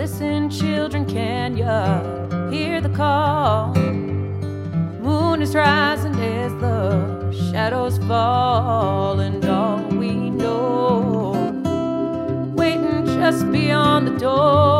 Listen, children, can ya hear the call? Moon is rising as the shadows fall, and all we know, waiting just beyond the door.